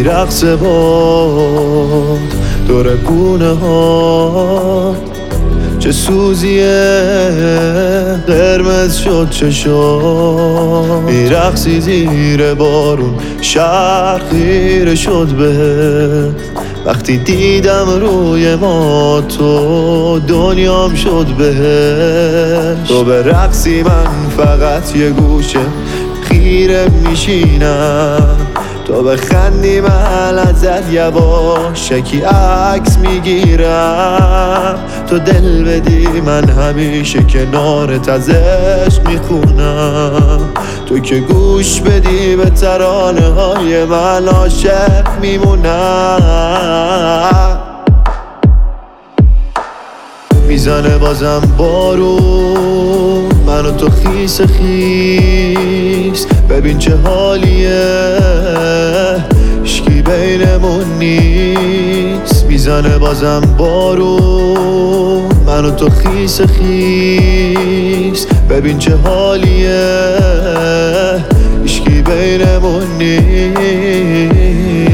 رقص باد دور گونه ها، چه سوزیه قرمز شد چشام. میرقصی زیر بارون شهر خیره شد بهت، وقتی دیدم روی ما تو دنیام شد بهت. تو به رقصی من فقط یه گوشه خیره میشینم، تو بخندی من ازت یواشکی عکس میگیرم. تو دل بدی من همیشه کنارت از عشق میخونم، تو که گوش بدی به ترانه های من عاشق میمونم. میزنه بازم بارون منو تو خیس خیس، ببین چه حالیه هیچکی بینمون نیست. میزنه بازم بارون منو تو خیس خیس، ببین چه حالیه هیچکی بینمون نیست.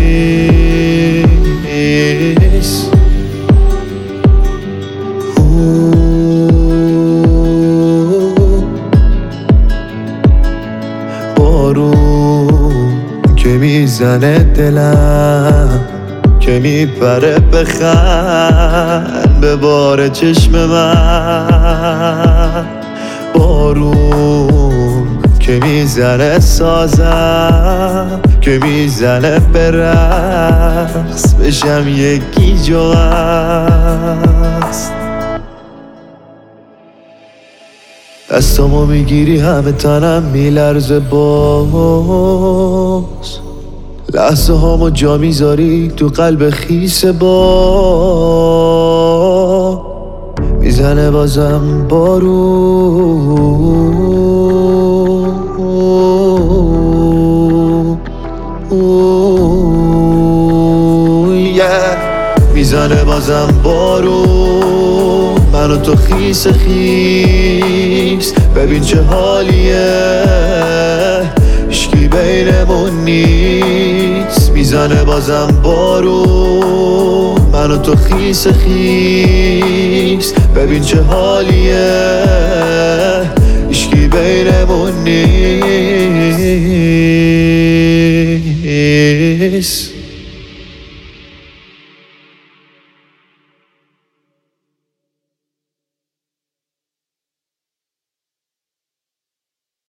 بارون که میزنه دلم که میپره بخند به بار چشم من. بارون که میزنه سازم که میزنه به رقص بشم یکی جوست. دستامو میگیری همه تنم میلرزه باز، لحظه هامو جا میذاری تو قلب خیس با. میزنه بازم بارون میزنه بازم بارون منو تو خیس خیس، ببین چه حالیه هیچکی بینمون نیست. میزنه بازم بارون منو تو خیس خیس، ببین چه حالیه هیچکی بینمون نیست.